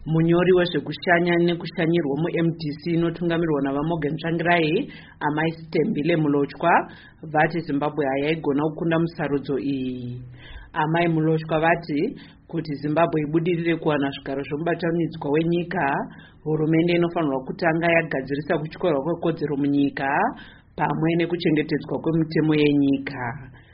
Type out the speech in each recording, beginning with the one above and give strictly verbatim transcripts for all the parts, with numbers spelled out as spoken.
Munyori wezvekushanya nekushanyirwa mu-M D C inotungamirwa navaMorgan Tsvangirai, Amai Sitembile Mulochwa, vati Zimbabwe hayaigona kukunda musarudzo iyi. Amai Mulochwa vati kuti Zimbabwe ibudirire kuwana zvigaro zvomubatanidzwa wenyika, hurumende inofanirwa kutanga yagadzirisa kutyorwa kwekodzero munyika pamwe nekuchengetedzwa kwemitemo yenyika.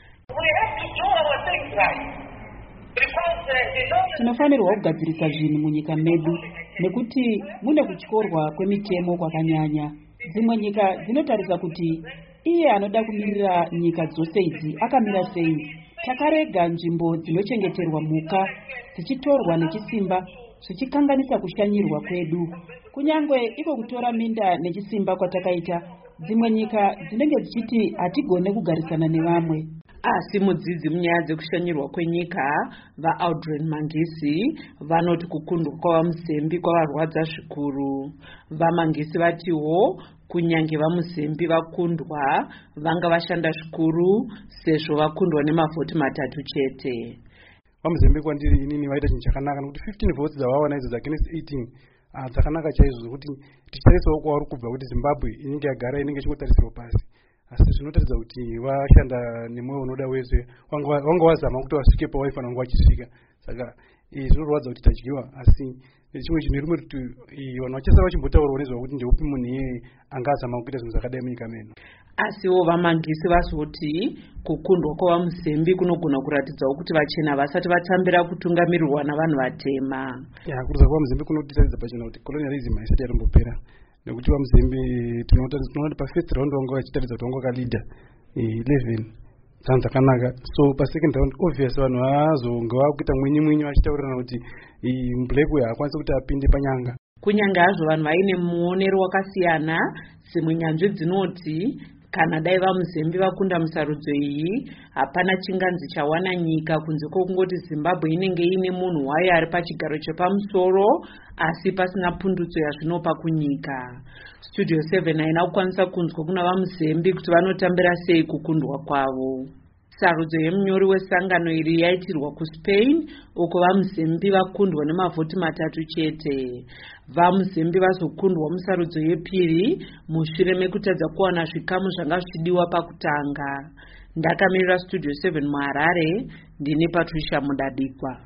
Tinofanirwa kugadzirisa zvinhu munyika medu nekuti mune kutyorwa kwemitemo kwakanyanya. Dzimwe nyika dzinotarisa kuti iye anoda kumirira nyika dzose idzi akamira sei. Takarega nzvimbo dzinochengeterwa mhuka dzichitorwa nechisimba zvichikanganisa kushanyirwa kwedu. Kunyangwe iko kutora minda nechisimba kwatakaita, dzimwe nyika dzinenge dzichiti hatigone kugarisana nevamwe. Asi mudzidzi munyaya dzekushanyirwa kwenyika vaAudrey Mangisi vanoti kukundwa kwavaMuzembe kwavarwadza zvikuru. VaMangisi vatiwo kunyange vaMuzembe vakundwa vanga vashanda zvikuru sezvo vakundwa nemavhoti matatu chete. VaMuzembe kwandiri inini vaita chinhu chakanaka nekuti fifteen votes dzavawana idzo against eighteen dzakanaka chaizvo zvekuti tichitarisawo kwavari kubva kuti Zimbabwe inenge yagara inenge ichingotarisirwa pasi. Asi zvinotaridza kuti vashanda nemwoyo unoda wese, vanga vazama kuti vasvike pawaifanira kunge vachisvika. Saka zvinorwadza kuti tadyiwa, asi chimwe chinhu rimwe kuti vanhu vachasara vachimbotaurawo nezva kuti ndeupi munhu iye anga azama kuita zvinhu zvakadai munyika medu. Asiwo vaMangisi vazoti kukundwa kwavaMuzembe kunogona kuratidzawo kuti vachena vasati vatambira kutungamirirwa navanhu vatema. Ya, kuruza kwavaMuzembe kunotitaridza pachena kuti colonialism haisati yatombopera. Nekuti vaMuzembe tinoona kuti pafirst round vanga vachitaridza kuti vanga vakalida eleven dzanzi dzakanaka. So pasecond round obvious vanhu vazonga vakuita mwinyi mwinyi vachitaurirana kuti black way haakwanisi kuti apinde panyanga. Kunyange hazvo vanhu vaine muonero wakasiyana, dzimwe nyanzvi dzinoti kana dai vaMuzembe vakunda musarudzo iyi hapana chinganzi chawana nyika kunze kwokungoti Zimbabwe inenge ine munhu wayo ari pachigaro chepamusoro asi pasina pundutso yazvinopa kunyika. Studio seven haina kukwanisa kunzwa kuna vaMuzembe kuti vanotambira sei kukundwa kwavo. Sarudzo yemunyori wesangano iri yaitirwa kuSpain uko vaMuzembe vakundwa nemavhoti matatu chete. VaMuzembe vazokundwa musarudzo yepiri mushure mekutadza kuwana zvikamu zvanga zvichidiwa pakutanga. Ndakamirira Studio seven muHarare, ndine Patricia Mudadikwa.